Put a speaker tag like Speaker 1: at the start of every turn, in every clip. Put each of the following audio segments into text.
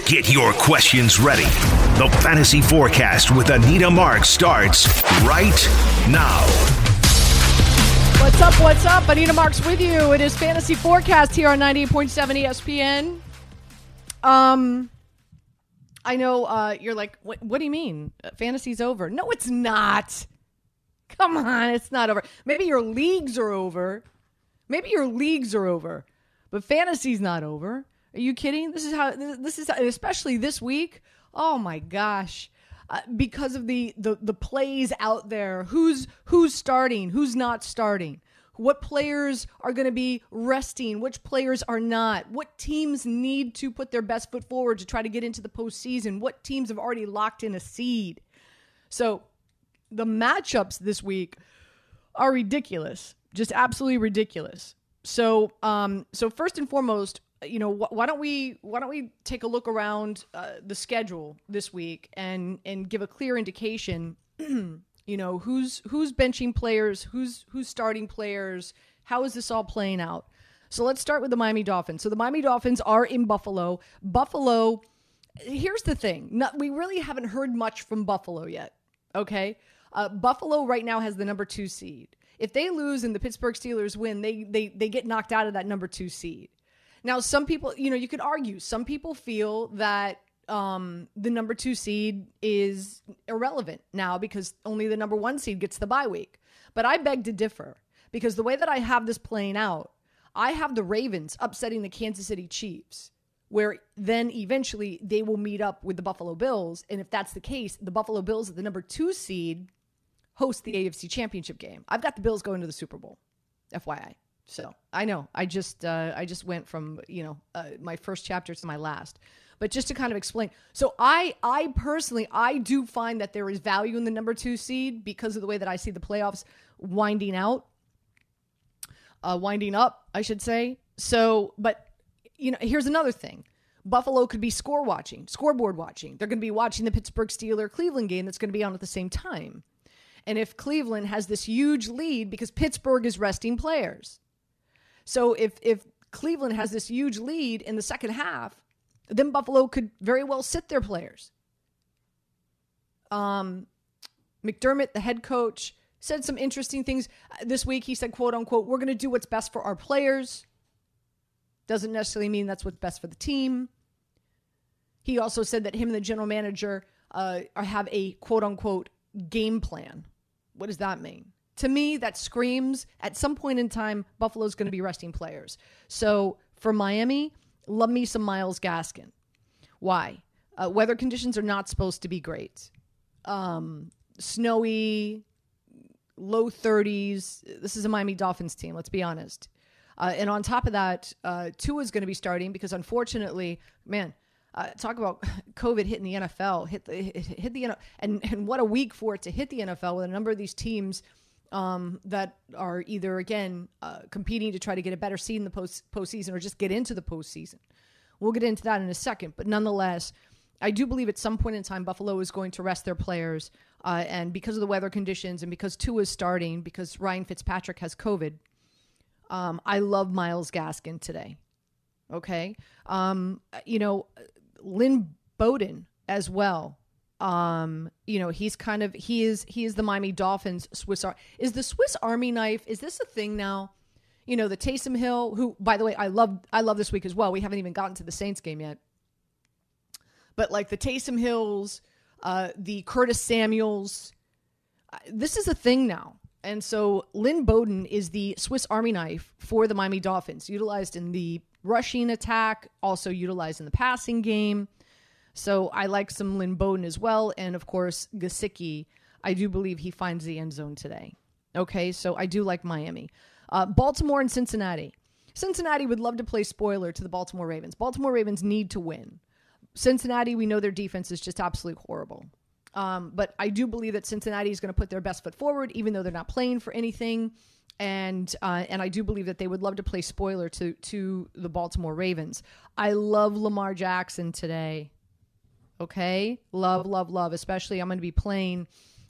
Speaker 1: Get your questions ready. The Fantasy Forecast with Anita Marks starts right now.
Speaker 2: What's up? What's up? Anita Marks with you. It is Fantasy Forecast here on 98.7 ESPN. I know you're like, what do you mean? Fantasy's over. No, it's not. Come on, it's not over. Maybe your leagues are over. But fantasy's not over. Are you kidding? This is how, especially this week. Oh my gosh. Because of the plays out there. Who's starting? Who's not starting? What players are going to be resting? Which players are not? What teams need to put their best foot forward to try to get into the postseason? What teams have already locked in a seed? So the matchups this week are ridiculous. Just absolutely ridiculous. So first and foremost, you know, why don't we take a look around the schedule this week and give a clear indication, you know, who's benching players, who's starting players, how is this all playing out? So let's start with the Miami Dolphins. So the Miami Dolphins are in Buffalo. Buffalo, here's the thing. We really haven't heard much from Buffalo yet, okay? Buffalo right now has the number 2 seed. If they lose and the Pittsburgh Steelers win, they get knocked out of that number 2 seed. Now, some people, you know, you could argue, some people feel that the number 2 seed is irrelevant now because only the number 1 seed gets the bye week. But I beg to differ because the way that I have this playing out, I have the Ravens upsetting the Kansas City Chiefs, where then eventually they will meet up with the Buffalo Bills. And if that's the case, the Buffalo Bills at the number 2 seed host the AFC Championship game. I've got the Bills going to the Super Bowl, FYI. So I know I just went from, you know, my first chapter to my last, but just to kind of explain. So I personally, I do find that there is value in the number 2 seed because of the way that I see the playoffs winding up, I should say. So, but you know, here's another thing. Buffalo could be scoreboard watching. They're going to be watching the Pittsburgh Steelers-Cleveland game that's going to be on at the same time. And if Cleveland has this huge lead because Pittsburgh is resting players. So if Cleveland has this huge lead in the second half, then Buffalo could very well sit their players. McDermott, the head coach, said some interesting things this week. He said, quote unquote, we're going to do what's best for our players. Doesn't necessarily mean that's what's best for the team. He also said that him and the general manager have a quote unquote game plan. What does that mean? To me, that screams at some point in time, Buffalo's going to be resting players. So for Miami, love me some Myles Gaskin. Why? Weather conditions are not supposed to be great. Snowy, low 30s. This is a Miami Dolphins team, let's be honest. And on top of that, Tua's going to be starting because unfortunately, man, talk about COVID hitting the NFL, hit the NFL, and what a week for it to hit the NFL with a number of these teams that are either, again, competing to try to get a better seed in the postseason or just get into the postseason. We'll get into that in a second. But nonetheless, I do believe at some point in time, Buffalo is going to rest their players. And because of the weather conditions and because Tua is starting, because Ryan Fitzpatrick has COVID, I love Myles Gaskin today. Okay. You know, Lynn Bowden as well. You know, he's kind of, he is the Miami Dolphins is the Swiss Army knife. Is this a thing now? You know, the Taysom Hill, who, by the way, I love this week as well. We haven't even gotten to the Saints game yet, but like the Taysom Hills, the Curtis Samuels, this is a thing now. And so Lynn Bowden is the Swiss Army knife for the Miami Dolphins, utilized in the rushing attack, also utilized in the passing game. So I like some Lynn Bowden as well. And of course, Gesicki, I do believe he finds the end zone today. Okay, so I do like Miami. Baltimore and Cincinnati. Cincinnati would love to play spoiler to the Baltimore Ravens. Baltimore Ravens need to win. Cincinnati, we know their defense is just absolutely horrible. But I do believe that Cincinnati is going to put their best foot forward, even though they're not playing for anything. And I do believe that they would love to play spoiler to the Baltimore Ravens. I love Lamar Jackson today. Okay? Love. Especially I'm going to be playing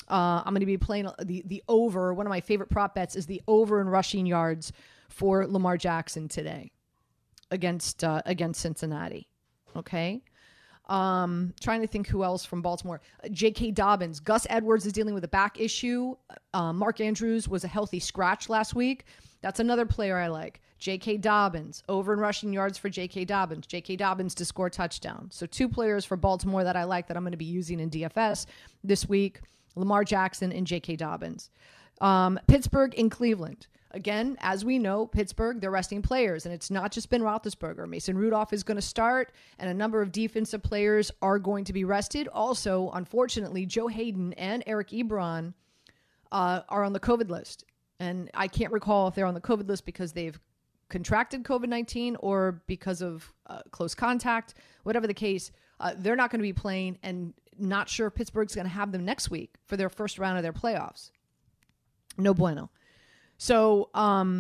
Speaker 2: the over. One of my favorite prop bets is the over in rushing yards for Lamar Jackson today against Cincinnati. Okay? Trying to think who else from Baltimore. J.K. Dobbins. Gus Edwards is dealing with a back issue. Mark Andrews was a healthy scratch last week. That's another player I like. J.K. Dobbins. Over in rushing yards for J.K. Dobbins. J.K. Dobbins to score a touchdown. So 2 players for Baltimore that I like that I'm going to be using in DFS this week. Lamar Jackson and J.K. Dobbins. Pittsburgh and Cleveland. Again, as we know, Pittsburgh, they're resting players, and it's not just Ben Roethlisberger. Mason Rudolph is going to start, and a number of defensive players are going to be rested. Also, unfortunately, Joe Hayden and Eric Ebron are on the COVID list. And I can't recall if they're on the COVID list because they've contracted COVID-19 or because of close contact. Whatever the case, they're not going to be playing, and not sure if Pittsburgh's going to have them next week for their first round of their playoffs. No bueno. So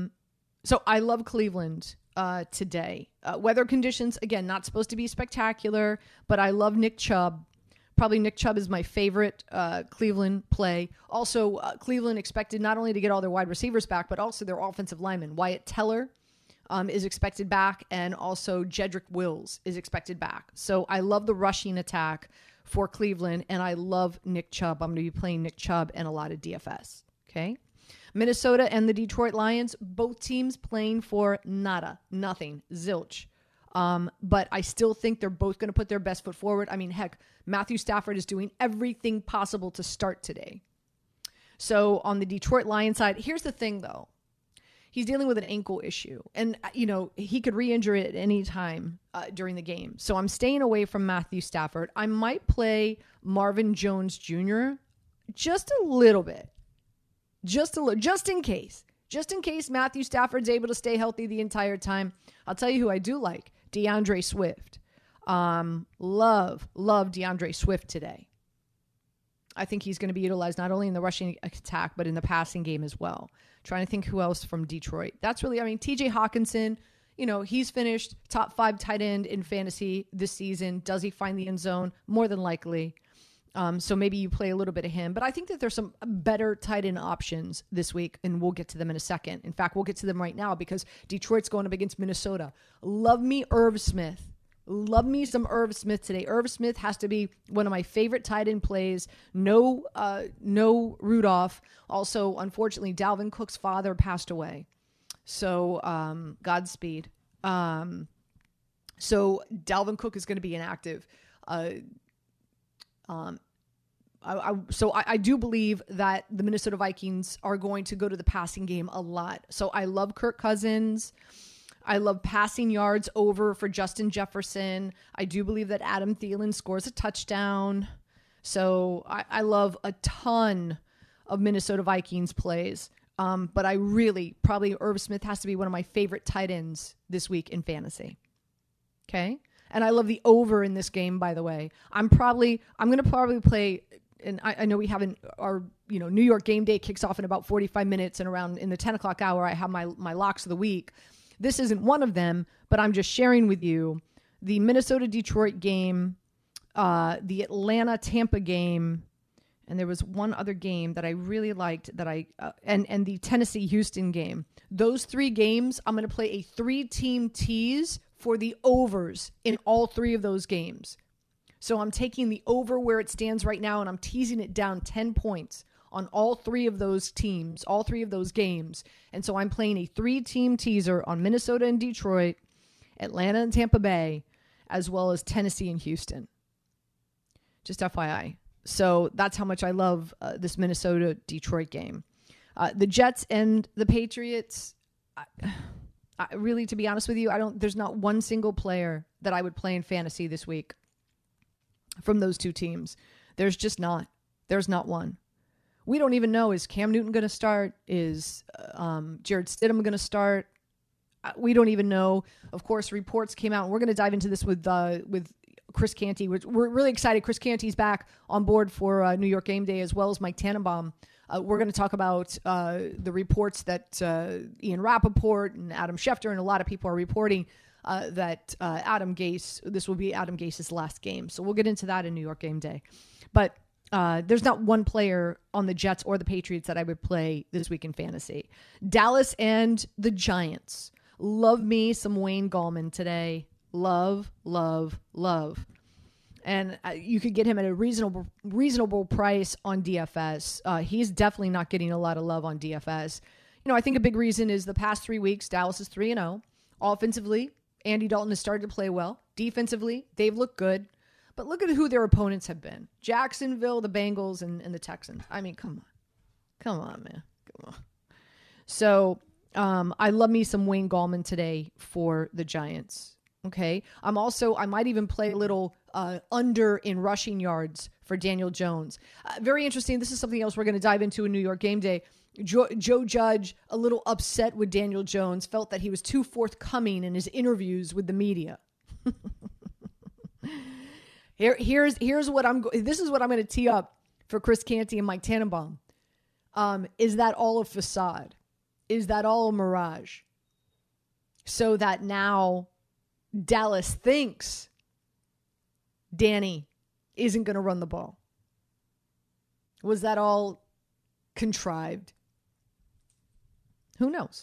Speaker 2: I love Cleveland today. Weather conditions, again, not supposed to be spectacular, but I love Nick Chubb. Probably Nick Chubb is my favorite Cleveland play. Also, Cleveland expected not only to get all their wide receivers back, but also their offensive linemen. Wyatt Teller is expected back, and also Jedrick Wills is expected back. So I love the rushing attack for Cleveland, and I love Nick Chubb. I'm going to be playing Nick Chubb and a lot of DFS. Okay? Minnesota and the Detroit Lions, both teams playing for nada, nothing, zilch. But I still think they're both going to put their best foot forward. I mean, heck, Matthew Stafford is doing everything possible to start today. So on the Detroit Lions side, here's the thing, though. He's dealing with an ankle issue. And, he could re-injure it at any time during the game. So I'm staying away from Matthew Stafford. I might play Marvin Jones Jr. just a little bit. Just in case Matthew Stafford's able to stay healthy the entire time. I'll tell you who I do like, DeAndre Swift. Love DeAndre Swift today. I think he's going to be utilized not only in the rushing attack, but in the passing game as well. Trying to think who else from Detroit. That's really, TJ Hawkinson, he's finished top 5 tight end in fantasy this season. Does he find the end zone? More than likely. So maybe you play a little bit of him. But I think that there's some better tight end options this week, and we'll get to them in a second. In fact, we'll get to them right now because Detroit's going up against Minnesota. Love me Irv Smith. Love me some Irv Smith today. Irv Smith has to be one of my favorite tight end plays. No Rudolph. Also, unfortunately, Dalvin Cook's father passed away. So Godspeed. So Dalvin Cook is going to be inactive. I do believe that the Minnesota Vikings are going to go to the passing game a lot. So I love Kirk Cousins. I love passing yards over for Justin Jefferson. I do believe that Adam Thielen scores a touchdown. So I love a ton of Minnesota Vikings plays. But I really, probably Irv Smith has to be one of my favorite tight ends this week in fantasy. Okay? And I love the over in this game, by the way. I'm going to probably play, and I know we haven't, our, New York game day kicks off in about 45 minutes, and around in the 10 o'clock hour, I have my locks of the week. This isn't one of them, but I'm just sharing with you the Minnesota-Detroit game, the Atlanta-Tampa game, and there was one other game that I really liked that and the Tennessee-Houston game. Those 3 games, I'm going to play a 3-team tease for the overs in all 3 of those games. So I'm taking the over where it stands right now, and I'm teasing it down 10 points on all 3 of those teams, all 3 of those games. And so I'm playing a 3-team teaser on Minnesota and Detroit, Atlanta and Tampa Bay, as well as Tennessee and Houston. Just FYI. So that's how much I love this Minnesota-Detroit game. The Jets and the Patriots, really, to be honest with you, there's not one single player that I would play in fantasy this week from those 2 teams. There's just not. There's not one. We don't even know, is Cam Newton going to start? Is Jared Stidham going to start? We don't even know. Of course, reports came out, and we're going to dive into this with Chris Canty. We're really excited. Chris Canty's back on board for New York Game Day, as well as Mike Tannenbaum. We're going to talk about the reports that Ian Rappaport and Adam Schefter and a lot of people are reporting that Adam Gase, this will be Adam Gase's last game. So we'll get into that in New York Game Day. But there's not one player on the Jets or the Patriots that I would play this week in fantasy. Dallas and the Giants. Love me some Wayne Gallman today. Love, love, love. And you could get him at a reasonable price on DFS. He's definitely not getting a lot of love on DFS. I think a big reason is the past 3 weeks, Dallas is 3-0. Offensively, Andy Dalton has started to play well. Defensively, they've looked good. But look at who their opponents have been. Jacksonville, the Bengals, and the Texans. I mean, come on. Come on, man. Come on. So I love me some Wayne Gallman today for the Giants. Okay. I might even play a little under in rushing yards for Daniel Jones. Very interesting. This is something else we're going to dive into in New York Game Day. Joe Judge, a little upset with Daniel Jones, felt that he was too forthcoming in his interviews with the media. Here's what this is what I'm going to tee up for Chris Canty and Mike Tannenbaum. Is that all a facade? Is that all a mirage? So that now Dallas thinks Danny isn't going to run the ball. Was that all contrived? Who knows?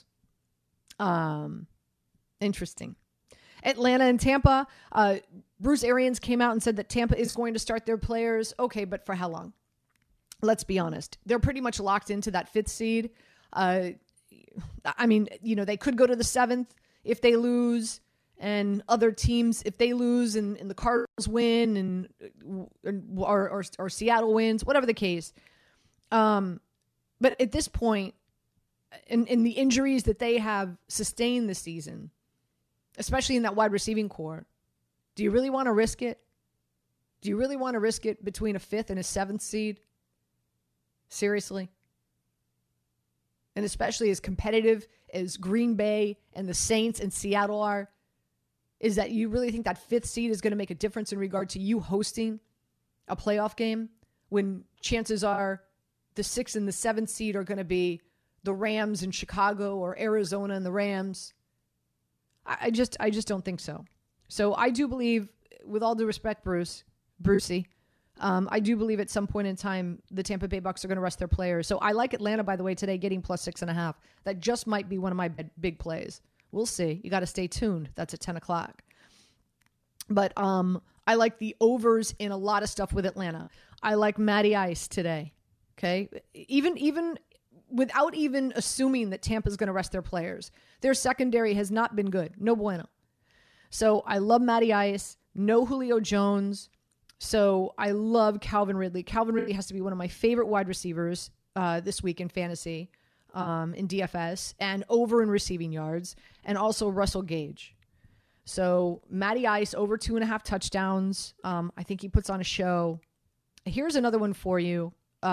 Speaker 2: Interesting. Atlanta and Tampa. Bruce Arians came out and said that Tampa is going to start their players. Okay, but for how long? Let's be honest. They're pretty much locked into that 5th seed. They could go to the 7th if they lose, and other teams, if they lose and the Cardinals win or Seattle wins, whatever the case. But at this point, in the injuries that they have sustained this season, especially in that wide receiving core, do you really want to risk it? Do you really want to risk it between a 5th and a 7th seed? Seriously? And especially as competitive as Green Bay and the Saints and Seattle are, is that you really think that 5th seed is going to make a difference in regard to you hosting a playoff game when chances are the 6th and the 7th seed are going to be the Rams in Chicago or Arizona and the Rams? I just don't think so. So I do believe, with all due respect, Brucey, I do believe at some point in time the Tampa Bay Bucks are going to rest their players. So I like Atlanta, by the way, today getting +6.5. That just might be one of my big plays. We'll see. You got to stay tuned. That's at 10 o'clock. But I like the overs in a lot of stuff with Atlanta. I like Matty Ice today. Okay, even without even assuming that Tampa's going to rest their players, their secondary has not been good. No bueno. So I love Matty Ice. No Julio Jones. So I love Calvin Ridley. Calvin Ridley has to be one of my favorite wide receivers this week in fantasy, in DFS, and over in receiving yards, and also Russell Gage. So Matty Ice over 2.5 touchdowns. I think he puts on a show. Here's another one for you.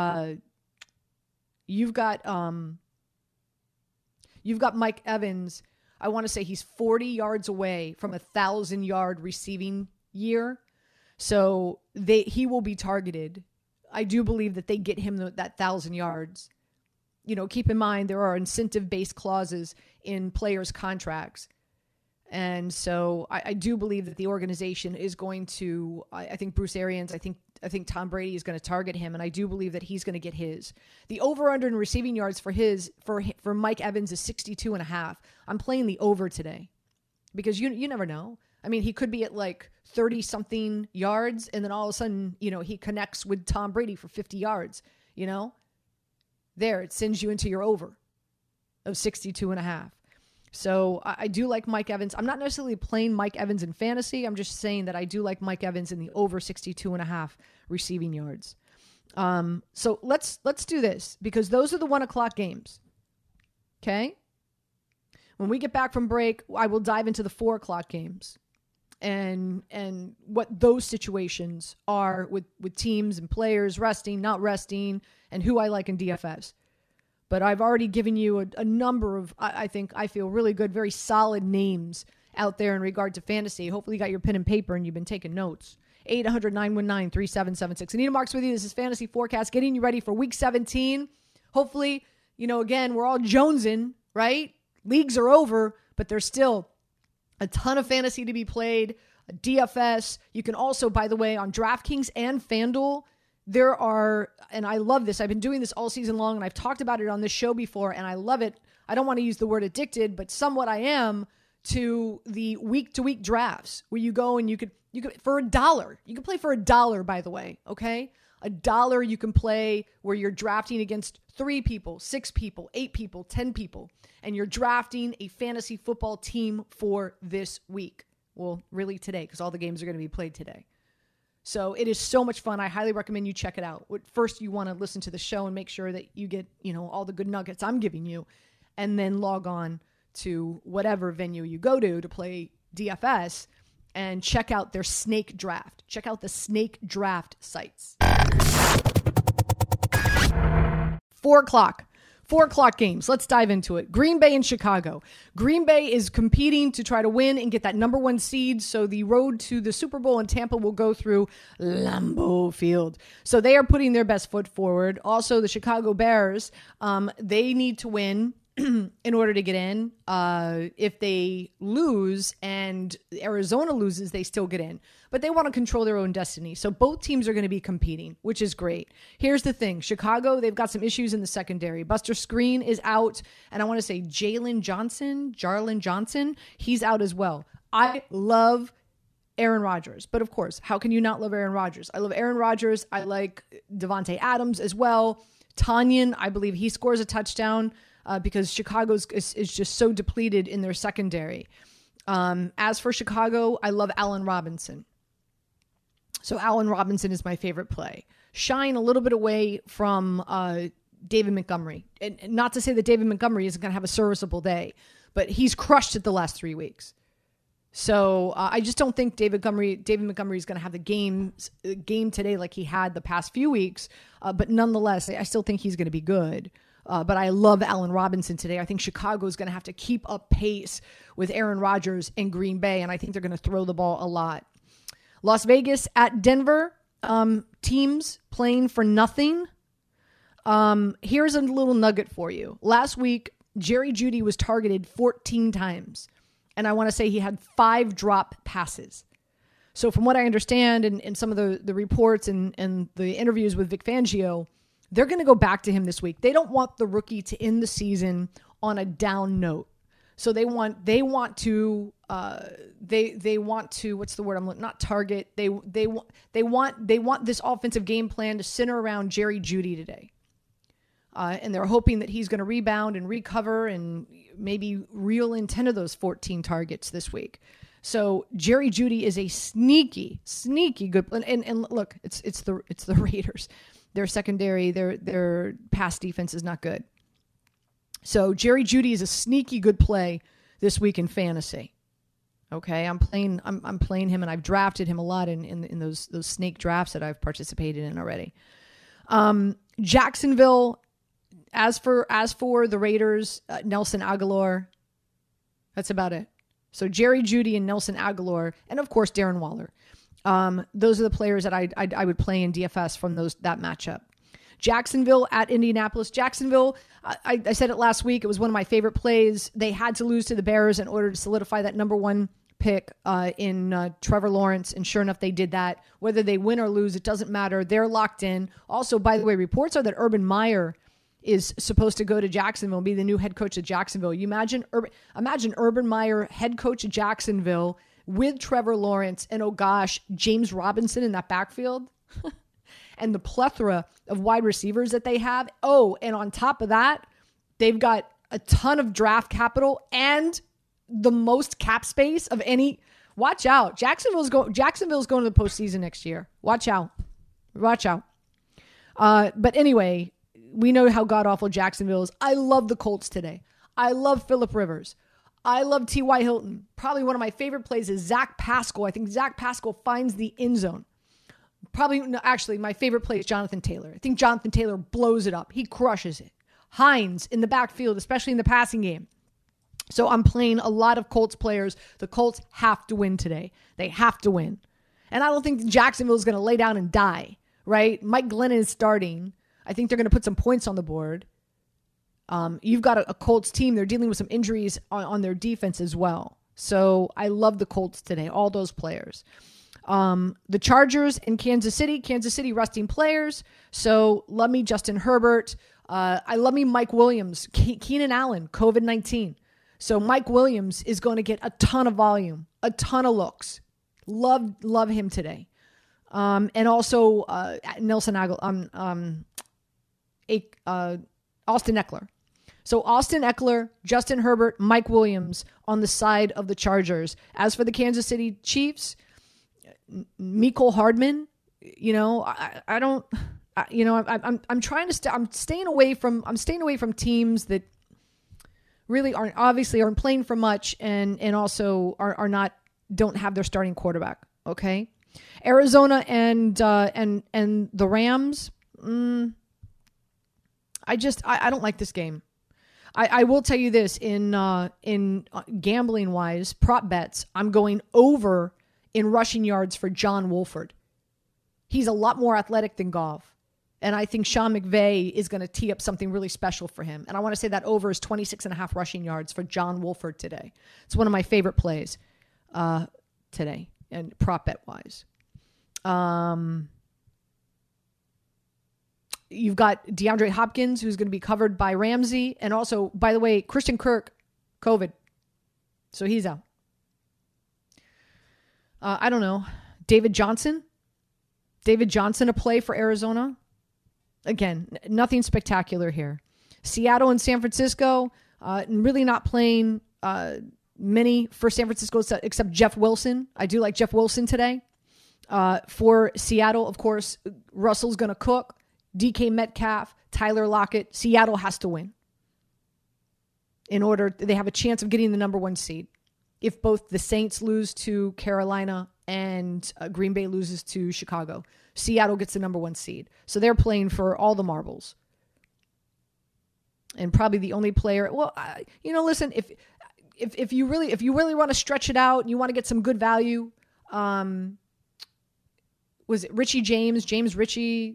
Speaker 2: You've got Mike Evans. I want to say he's 40 yards away from 1,000-yard receiving year. So he will be targeted. I do believe that they get him that 1,000 yards. Keep in mind there are incentive-based clauses in players' contracts. And so I do believe that the organization is going to, I think Bruce Arians, I think Tom Brady is going to target him, and I do believe that he's going to get his. The over-under in receiving yards for Mike Evans is 62.5. I'm playing the over today because you never know. I mean, he could be at like 30-something yards, and then all of a sudden, he connects with Tom Brady for 50 yards, There, it sends you into your over of 62.5. So I do like Mike Evans. I'm not necessarily playing Mike Evans in fantasy. I'm just saying that I do like Mike Evans in the over 62.5 receiving yards. So let's do this because those are the 1 o'clock games. Okay. When we get back from break, I will dive into the 4 o'clock games and what those situations are with teams and players resting, not resting, and who I like in DFS. But I've already given you a number of, I feel really good, very solid names out there in regard to fantasy. Hopefully you got your pen and paper and you've been taking notes. 800-919-3776. Anita Marks with you. This is Fantasy Forecast, getting you ready for Week 17. Hopefully, again, we're all jonesing, right? Leagues are over, but there's still a ton of fantasy to be played. DFS. You can also, by the way, on DraftKings and FanDuel, there are, and I love this. I've been doing this all season long, and I've talked about it on this show before, and I love it. I don't want to use the word addicted, but somewhat I am to the week-to-week drafts where you go and you could You could for $1. You can play for $1, by the way. Okay, $1 you can play where you're drafting against 3 people, 6 people, 8 people, 10 people, and you're drafting a fantasy football team for this week. Well, really today, because all the games are going to be played today. So it is so much fun. I highly recommend you check it out. First, you want to listen to the show and make sure that you get, all the good nuggets I'm giving you, and then log on to whatever venue you go to play DFS and check out their snake draft. Check out the snake draft sites. 4 o'clock. 4 o'clock games. Let's dive into it. Green Bay and Chicago. Green Bay is competing to try to win and get that number 1 seed. So the road to the Super Bowl in Tampa will go through Lambeau Field. So they are putting their best foot forward. Also, the Chicago Bears, they need to win in order to get in. If they lose and Arizona loses, they still get in. But they want to control their own destiny. So both teams are going to be competing, which is great. Here's the thing. Chicago, they've got some issues in the secondary. Buster Skrine is out. And I want to say Jarlin Johnson, he's out as well. I love Aaron Rodgers. But of course, how can you not love Aaron Rodgers? I love Aaron Rodgers. I like Devontae Adams as well. Tonyan, I believe he scores a touchdown. Because Chicago is just so depleted in their secondary. As for Chicago, I love Allen Robinson. So Allen Robinson is my favorite play. Shying a little bit away from David Montgomery. And not to say that David Montgomery isn't going to have a serviceable day, but he's crushed it the last 3 weeks. So I just don't think David Montgomery is going to have the game today like he had the past few weeks. But nonetheless, I still think he's going to be good. But I love Allen Robinson today. I think Chicago is going to have to keep up pace with Aaron Rodgers and Green Bay, and I think they're going to throw the ball a lot. Las Vegas at Denver, teams playing for nothing. Here's a little nugget for you. Last week, Jerry Jeudy was targeted 14 times, and I want to say he had 5 drop passes. So from what I understand and some of the reports and the interviews with Vic Fangio, they're going to go back to him this week. They don't want the rookie to end the season on a down note. So they want to what's the word I'm looking, not target. They want this offensive game plan to center around Jerry Jeudy today. And they're hoping that he's going to rebound and recover and maybe reel in 10 of those 14 targets this week. So Jerry Jeudy is a sneaky good, and look, it's the Raiders. Their secondary, their pass defense is not good. So Jerry Jeudy is a sneaky good play this week in fantasy. Okay, I'm playing him, and I've drafted him a lot in those snake drafts that I've participated in already. Jacksonville, as for the Raiders, Nelson Agholor. That's about it. So Jerry Jeudy and Nelson Agholor, and of course Darren Waller. Those are the players that I would play in DFS from that matchup. Jacksonville at Indianapolis. Jacksonville, I said it last week. It was one of my favorite plays. They had to lose to the Bears in order to solidify that number 1 pick in Trevor Lawrence. And sure enough, they did that. Whether they win or lose, it doesn't matter. They're locked in. Also, by the way, reports are that Urban Meyer is supposed to go to Jacksonville and be the new head coach of Jacksonville. You imagine Urban Meyer, head coach of Jacksonville, with Trevor Lawrence and, oh gosh, James Robinson in that backfield and the plethora of wide receivers that they have. Oh, and on top of that, they've got a ton of draft capital and the most cap space of any. Watch out. Jacksonville's going to the postseason next year. Watch out. But anyway, we know how god-awful Jacksonville is. I love the Colts today. I love Phillip Rivers. I love T.Y. Hilton. Probably one of my favorite plays is Zach Pascal. I think Zach Pascal finds the end zone. Actually, my favorite play is Jonathan Taylor. I think Jonathan Taylor blows it up. He crushes it. Hines in the backfield, especially in the passing game. So I'm playing a lot of Colts players. The Colts have to win today. They have to win. And I don't think Jacksonville is going to lay down and die, right? Mike Glennon is starting. I think they're going to put some points on the board. You've got a Colts team. They're dealing with some injuries on their defense as well. So I love the Colts today, all those players. The Chargers in Kansas City resting players. So love me Justin Herbert. I love me Mike Williams, Keenan Allen, COVID-19. So Mike Williams is going to get a ton of volume, a ton of looks. Love him today. And also Nelson Aguilar, Austin Eckler. So Austin Eckler, Justin Herbert, Mike Williams on the side of the Chargers. As for the Kansas City Chiefs, Mecole Hardman, I'm trying to I'm staying away from teams that really aren't playing for much and also don't have their starting quarterback. Okay. Arizona and the Rams. I don't like this game. I will tell you this in gambling wise, prop bets, I'm going over in rushing yards for John Wolford. He's a lot more athletic than Goff. And I think Sean McVay is going to tee up something really special for him. And I want to say that over is 26.5 rushing yards for John Wolford today. It's one of my favorite plays today and prop bet wise. You've got DeAndre Hopkins, who's going to be covered by Ramsey. And also, by the way, Christian Kirk, COVID. So he's out. I don't know. David Johnson, a play for Arizona. Again, nothing spectacular here. Seattle and San Francisco, really not playing many for San Francisco except Jeff Wilson. I do like Jeff Wilson today. For Seattle, of course, Russell's going to cook. DK Metcalf, Tyler Lockett. Seattle has to win they have a chance of getting the number 1 seed. If both the Saints lose to Carolina and Green Bay loses to Chicago, Seattle gets the number 1 seed. So they're playing for all the marbles. And probably the only player, listen, if you really want to stretch it out and you want to get some good value, was it Richie James Richie,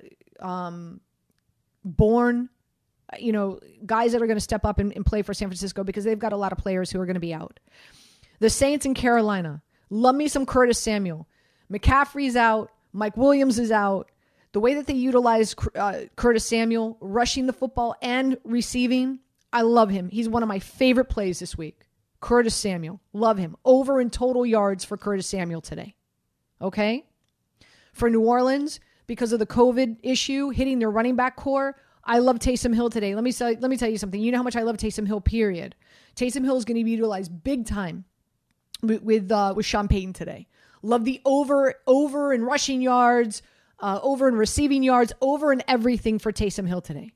Speaker 2: Bourne, guys that are going to step up and play for San Francisco because they've got a lot of players who are going to be out. The Saints in Carolina, love me some Curtis Samuel. McCaffrey's out. Mike Williams is out. The way that they utilize Curtis Samuel, rushing the football and receiving, I love him. He's one of my favorite plays this week. Curtis Samuel, love him. Over in total yards for Curtis Samuel today. Okay? For New Orleans, because of the COVID issue hitting their running back core, I love Taysom Hill today. Let me tell you something. You know how much I love Taysom Hill, period. Taysom Hill is going to be utilized big time with Sean Payton today. Love the over in rushing yards, over in receiving yards, over in everything for Taysom Hill today.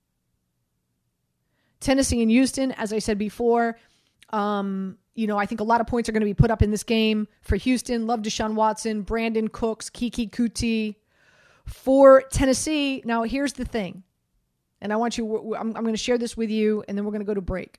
Speaker 2: Tennessee and Houston, as I said before, I think a lot of points are going to be put up in this game for Houston. Love Deshaun Watson, Brandon Cooks, Kiki Kuti. For Tennessee, now here's the thing. And I'm going to share this with you, and then we're going to go to break.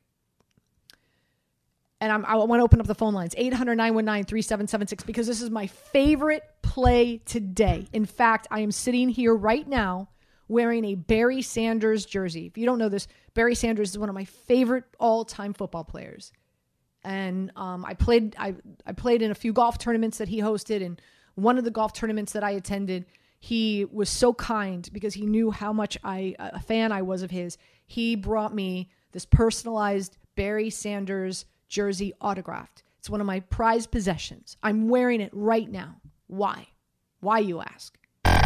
Speaker 2: And I want to open up the phone lines, 800-919-3776, because this is my favorite play today. In fact, I am sitting here right now wearing a Barry Sanders jersey. If you don't know this, Barry Sanders is one of my favorite all-time football players. And I played in a few golf tournaments that he hosted, and one of the golf tournaments that I attended, he was so kind because he knew how much a fan I was of his. He brought me this personalized Barry Sanders jersey autographed. It's one of my prized possessions. I'm wearing it right now. Why? Why, you ask?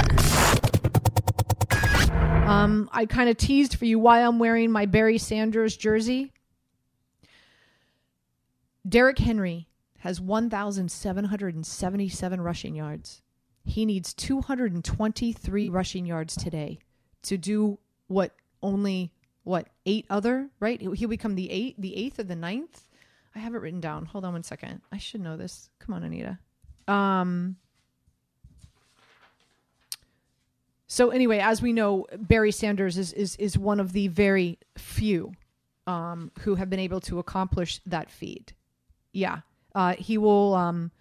Speaker 2: I kind of teased for you why I'm wearing my Barry Sanders jersey. Derrick Henry has 1,777 rushing yards. He needs 223 rushing yards today to do eight other, right? He'll become the eighth or the ninth. I have it written down. Hold on one second. I should know this. Come on, Anita. So anyway, as we know, Barry Sanders is one of the very few who have been able to accomplish that feat. Yeah. He will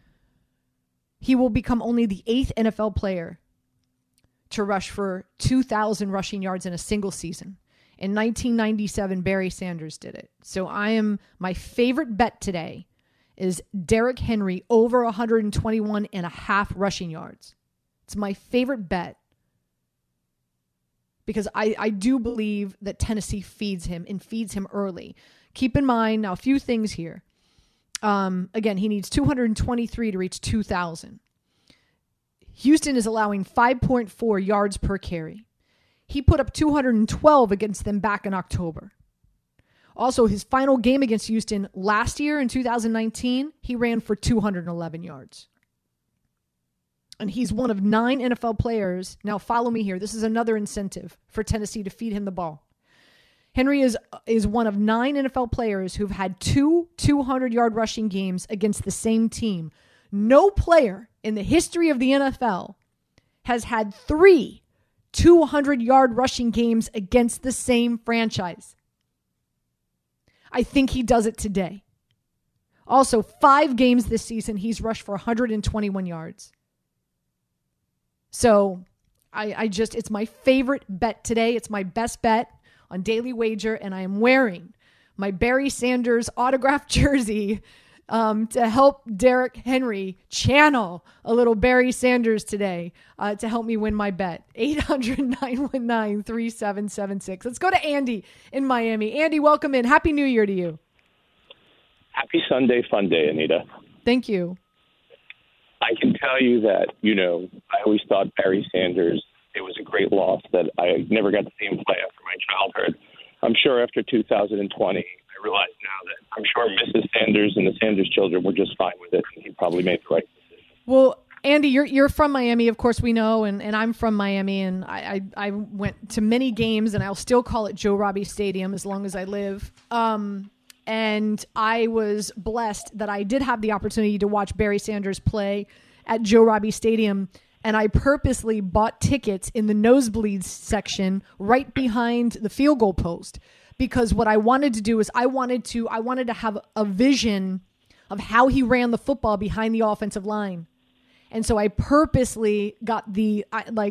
Speaker 2: become only the 8th NFL player to rush for 2,000 rushing yards in a single season. In 1997, Barry Sanders did it. So my favorite bet today is Derrick Henry over 121.5 rushing yards. It's my favorite bet because I do believe that Tennessee feeds him and feeds him early. Keep in mind now a few things here. Again, he needs 223 to reach 2,000. Houston is allowing 5.4 yards per carry. He put up 212 against them back in October. Also, his final game against Houston last year in 2019, he ran for 211 yards. And he's one of 9 NFL players. Now, follow me here. This is another incentive for Tennessee to feed him the ball. Henry is one of 9 NFL players who've had 2 200-yard rushing games against the same team. No player in the history of the NFL has had 3 200-yard rushing games against the same franchise. I think he does it today. Also, 5 games this season, he's rushed for 121 yards. So, it's my favorite bet today. It's my best bet on Daily Wager, and I am wearing my Barry Sanders autographed jersey to help Derrick Henry channel a little Barry Sanders today to help me win my bet. 800-919-3776. Let's go to Andy in Miami. Andy, welcome in. Happy New Year to you.
Speaker 3: Happy Sunday Fun Day, Anita.
Speaker 2: Thank you.
Speaker 3: I can tell you that, I always thought Barry Sanders, it was a great loss that I never got to see him play after my childhood. I'm sure after 2020, I realize now that I'm sure Mrs. Sanders and the Sanders children were just fine with it, and he probably made the right decision.
Speaker 2: Well, Andy, you're from Miami, of course we know, and I'm from Miami, and I went to many games, and I'll still call it Joe Robbie Stadium as long as I live. And I was blessed that I did have the opportunity to watch Barry Sanders play at Joe Robbie Stadium, and I purposely bought tickets in the nosebleeds section right behind the field goal post, because what I wanted to do is I wanted to have a vision of how he ran the football behind the offensive line. And so I purposely got the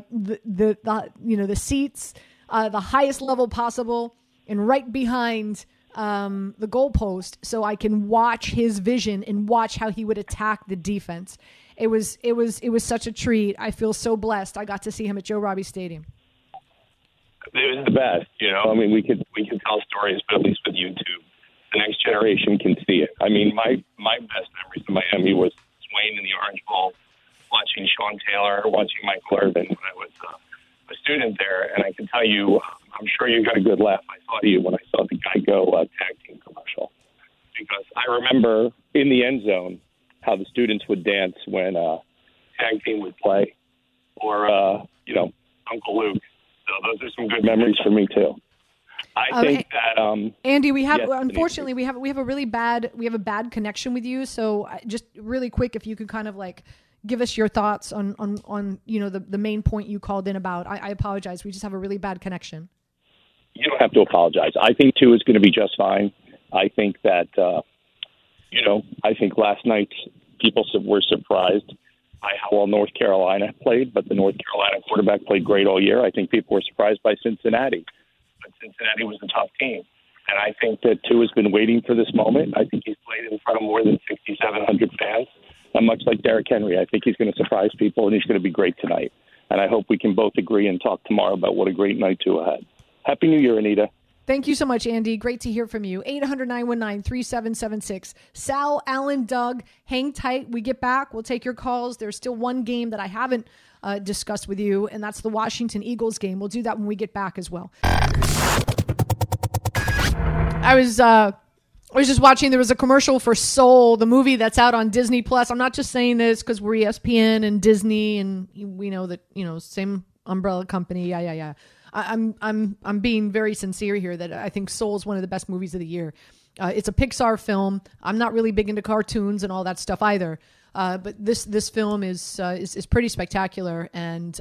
Speaker 2: seats, the highest level possible, and right behind the goalpost, so I can watch his vision and watch how he would attack the defense. It was such a treat. I feel so blessed. I got to see him at Joe Robbie Stadium.
Speaker 3: It was the best, I mean, we could tell stories, but at least with YouTube, the next generation can see it. I mean, my best memories of Miami was Swain in the Orange Bowl, watching Sean Taylor, watching Michael Irvin when I was a student there, and I can tell you, I'm sure you got a good laugh. I thought of you when I saw the Geico tag team commercial, because I remember in the end zone how the students would dance when tag team would play, or Uncle Luke. So those are some good memories for me too. I think that
Speaker 2: Andy, we have unfortunately we have a bad connection with you. So just really quick, if you could kind of like give us your thoughts on the main point you called in about. I apologize. We just have a really bad connection.
Speaker 3: You don't have to apologize. I think Tua is going to be just fine. I think that I think last night people were surprised by how well North Carolina played, but the North Carolina quarterback played great all year. I think people were surprised by Cincinnati, but Cincinnati was a tough team. And I think that Tua has been waiting for this moment. I think he's played in front of more than 6,700 fans. And much like Derrick Henry, I think he's going to surprise people, and he's going to be great tonight. And I hope we can both agree and talk tomorrow about what a great night Tua had. Happy New Year, Anita.
Speaker 2: Thank you so much, Andy. Great to hear from you. 800-919-3776. Sal, Alan, Doug, hang tight. We get back. We'll take your calls. There's still one game that I haven't discussed with you, and that's the Washington Eagles game. We'll do that when we get back as well. I was just watching. There was a commercial for Soul, the movie that's out on Disney Plus. I'm not just saying this because we're ESPN and Disney, and we know that same umbrella company. Yeah. I'm being very sincere here that I think Soul is one of the best movies of the year. It's a Pixar film. I'm not really big into cartoons and all that stuff either. But this film is pretty spectacular, and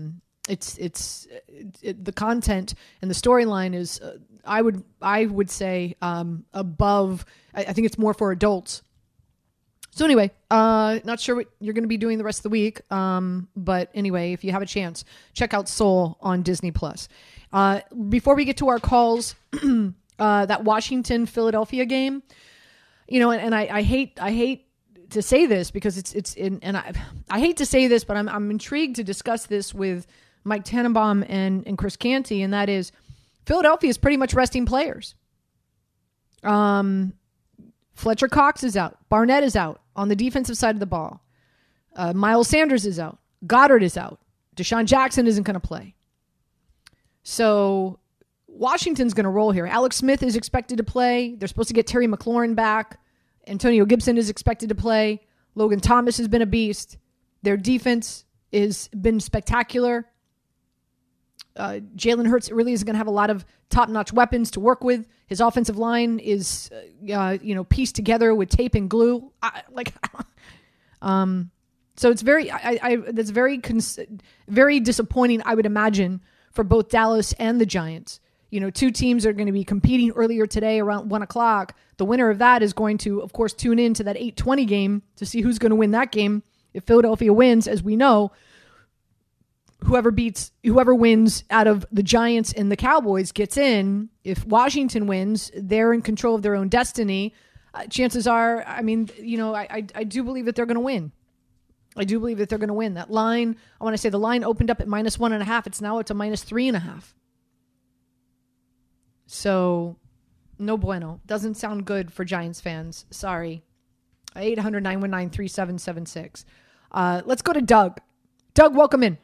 Speaker 2: the content and the storyline is I would say above. I think it's more for adults. So anyway, not sure what you're going to be doing the rest of the week. But anyway, if you have a chance, check out Soul on Disney Plus. Before we get to our calls, that Washington-Philadelphia game, and I hate to say this because I hate to say this, but I'm intrigued to discuss this with Mike Tannenbaum and Chris Canty, and that is Philadelphia is pretty much resting players. Fletcher Cox is out. Barnett is out on the defensive side of the ball. Miles Sanders is out. Goddard is out. Deshaun Jackson isn't going to play. So Washington's going to roll here. Alex Smith is expected to play. They're supposed to get Terry McLaurin back. Antonio Gibson is expected to play. Logan Thomas has been a beast. Their defense has been spectacular. Jalen Hurts really is going to have a lot of top-notch weapons to work with. His offensive line is, pieced together with tape and glue. So it's that's very disappointing, I would imagine, for both Dallas and the Giants. Two teams are going to be competing earlier today around 1:00. The winner of that is going to, of course, tune in to that 8:20 game to see who's going to win that game. If Philadelphia wins, as we know, whoever wins out of the Giants and the Cowboys gets in. If Washington wins, they're in control of their own destiny. Chances are, I do believe that they're going to win. I do believe that they're going to win. That line, I want to say the line opened up at -1.5. It's now at a -3.5. So, no bueno. Doesn't sound good for Giants fans. Sorry. 800-919-3776. Let's go to Doug. Doug, welcome in.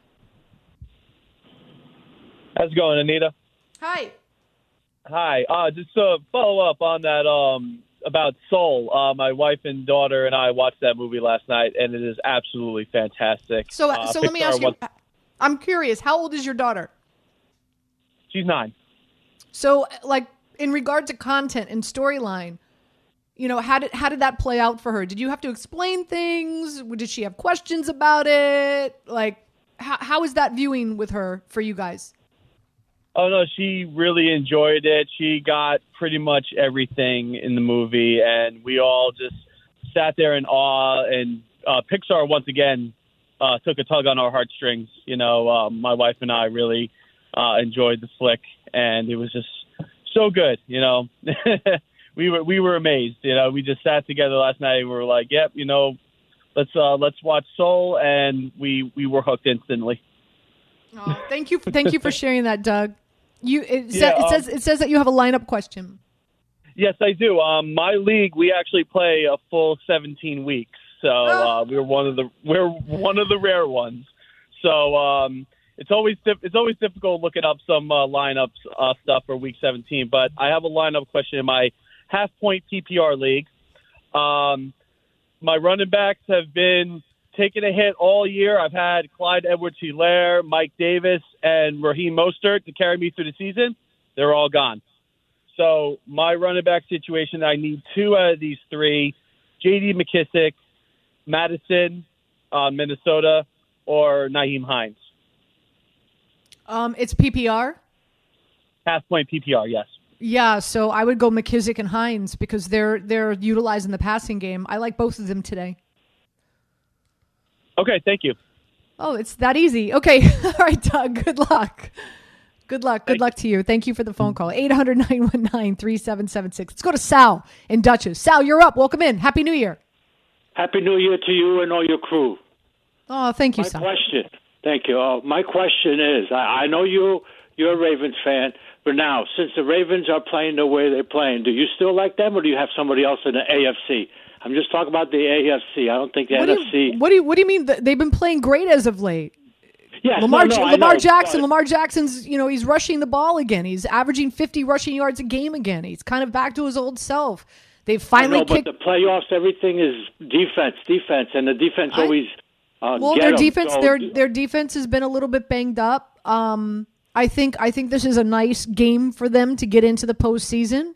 Speaker 4: How's it going, Anita?
Speaker 2: Hi.
Speaker 4: Hi. Just to follow up on that about Soul. My wife and daughter and I watched that movie last night, and it is absolutely fantastic.
Speaker 2: So let me ask you, I'm curious, how old is your daughter?
Speaker 4: She's 9.
Speaker 2: So, in regard to content and storyline, how did that play out for her? Did you have to explain things? Did she have questions about it? How is that viewing with her for you guys?
Speaker 4: Oh, no, she really enjoyed it. She got pretty much everything in the movie, and we all just sat there in awe. And Pixar, once again, took a tug on our heartstrings. My wife and I really enjoyed the flick, and it was just so good. We were amazed. We just sat together last night. And we were like, "Yep, let's watch Soul," and we were hooked instantly.
Speaker 2: Oh, thank you for sharing that, Doug. It says that you have a lineup question.
Speaker 4: Yes, I do. My league, we actually play a full 17 weeks, so we're one of the rare ones. So it's always difficult looking up some lineups stuff for week 17. But I have a lineup question in my half-point PPR league. My running backs have been taking a hit all year. I've had Clyde Edwards-Helaire, Mike Davis, and Raheem Mostert to carry me through the season. They're all gone. So my running back situation, I need 2 out of these 3, J.D. McKissick, Madison, Minnesota, or Nyheim Hines.
Speaker 2: It's PPR?
Speaker 4: Half-point PPR, yes.
Speaker 2: Yeah, so I would go McKissick and Hines because they're utilizing the passing game. I like both of them today.
Speaker 4: Okay, thank you.
Speaker 2: Oh, it's that easy. Okay. All right, Doug, good luck. Good luck to you. Thank you for the phone call. 800-919-3776. Let's go to Sal in Dutchess. Sal, you're up. Welcome in. Happy New Year.
Speaker 5: Happy New Year to you and all your crew.
Speaker 2: Oh, thank you, Sal.
Speaker 5: Thank you. My question is, I know you're a Ravens fan, but now, since the Ravens are playing the way they're playing, do you still like them or do you have somebody else in the AFC? I'm just talking about the AFC. I don't think the NFC.
Speaker 2: What do you mean? They've been playing great as of late.
Speaker 5: Yes,
Speaker 2: Lamar Jackson's, he's rushing the ball again. He's averaging 50 rushing yards a game again. He's kind of back to his old self. They've finally kicked.
Speaker 5: But the playoffs, everything is defense, and the defense always.
Speaker 2: Their defense has been a little bit banged up. I think this is a nice game for them to get into the postseason.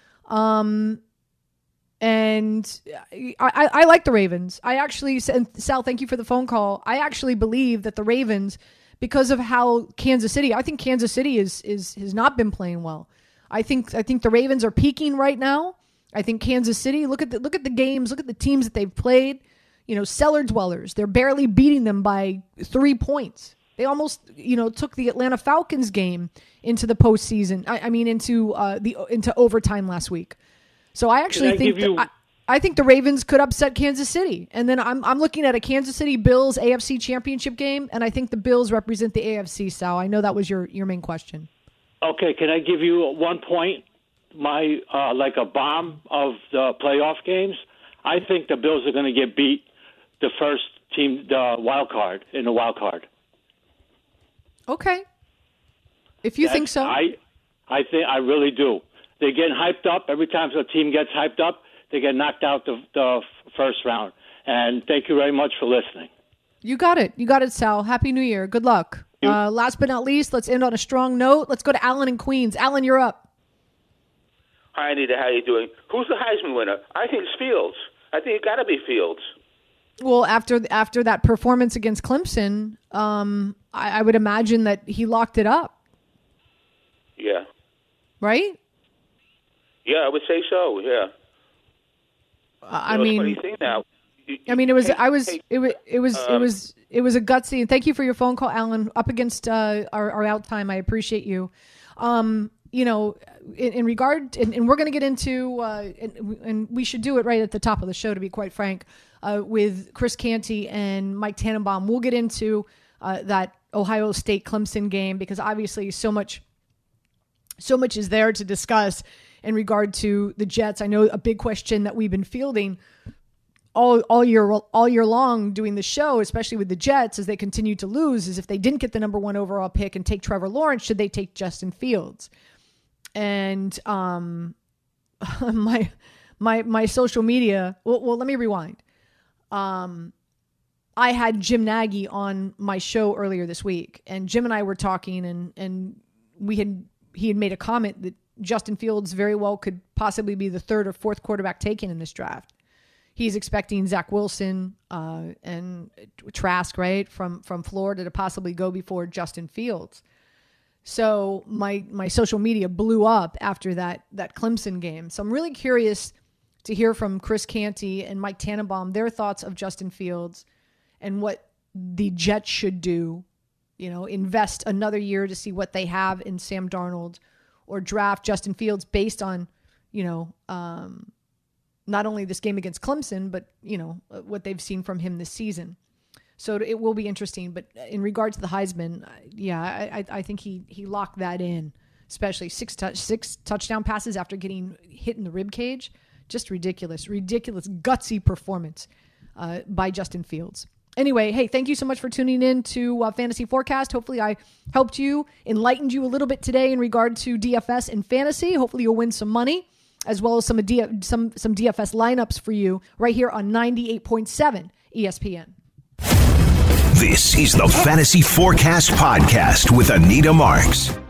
Speaker 2: And I like the Ravens. I actually, and Sal, thank you for the phone call. I actually believe that the Ravens, because of how Kansas City, I think Kansas City has not been playing well. I think the Ravens are peaking right now. I think Kansas City, look at the games, look at the teams that they've played. Cellar dwellers. They're barely beating them by 3 points. They almost, took the Atlanta Falcons game into the postseason. Into overtime last week. So I actually think I think the Ravens could upset Kansas City. And then I'm looking at a Kansas City Bills AFC Championship game, and I think the Bills represent the AFC, Sal. I know that was your main question.
Speaker 5: Okay, can I give you 1 point like a bomb of the playoff games, I think the Bills are going to get beat the first team, the wild card, in the wild card.
Speaker 2: Okay. If you think so.
Speaker 5: I really do. They're getting hyped up. Every time a team gets hyped up, they get knocked out the first round. And thank you very much for listening.
Speaker 2: You got it. You got it, Sal. Happy New Year. Good luck. Last but not least, let's end on a strong note. Let's go to Alan in Queens. Alan, you're up.
Speaker 6: Hi, Anita. How you doing? Who's the Heisman winner? I think it's Fields. I think it got to be Fields.
Speaker 2: Well, after that performance against Clemson, I would imagine that he locked it up.
Speaker 6: Yeah.
Speaker 2: Right?
Speaker 6: Yeah, I would say so. Yeah.
Speaker 2: I mean,
Speaker 6: funny thing now.
Speaker 2: It was a gutsy. And thank you for your phone call, Alan. Up against our out time, I appreciate you. In regard, and we're going to get into, and we should do it right at the top of the show, to be quite frank, with Chris Canty and Mike Tannenbaum. We'll get into that Ohio State Clemson game because obviously so much is there to discuss in regard to the Jets. I know a big question that we've been fielding all year long doing the show, especially with the Jets as they continue to lose, is if they didn't get the number 1 overall pick and take Trevor Lawrence, should they take Justin Fields? And my social media. Well, let me rewind. I had Jim Nagy on my show earlier this week, and Jim and I were talking, and he had made a comment that Justin Fields very well could possibly be the 3rd or 4th quarterback taken in this draft. He's expecting Zach Wilson and Trask, right, from Florida to possibly go before Justin Fields. So my social media blew up after that Clemson game. So I'm really curious to hear from Chris Canty and Mike Tannenbaum their thoughts of Justin Fields and what the Jets should do. Invest another year to see what they have in Sam Darnold, or draft Justin Fields based on, not only this game against Clemson, but, what they've seen from him this season. So it will be interesting. But in regard to the Heisman, I think he locked that in, especially six touchdown passes after getting hit in the rib cage. Just ridiculous, gutsy performance by Justin Fields. Anyway, hey, thank you so much for tuning in to Fantasy Forecast. Hopefully I helped you, enlightened you a little bit today in regard to DFS and fantasy. Hopefully you'll win some money, as well as some DFS lineups for you right here on 98.7 ESPN.
Speaker 1: This is the Fantasy Forecast Podcast with Anita Marks.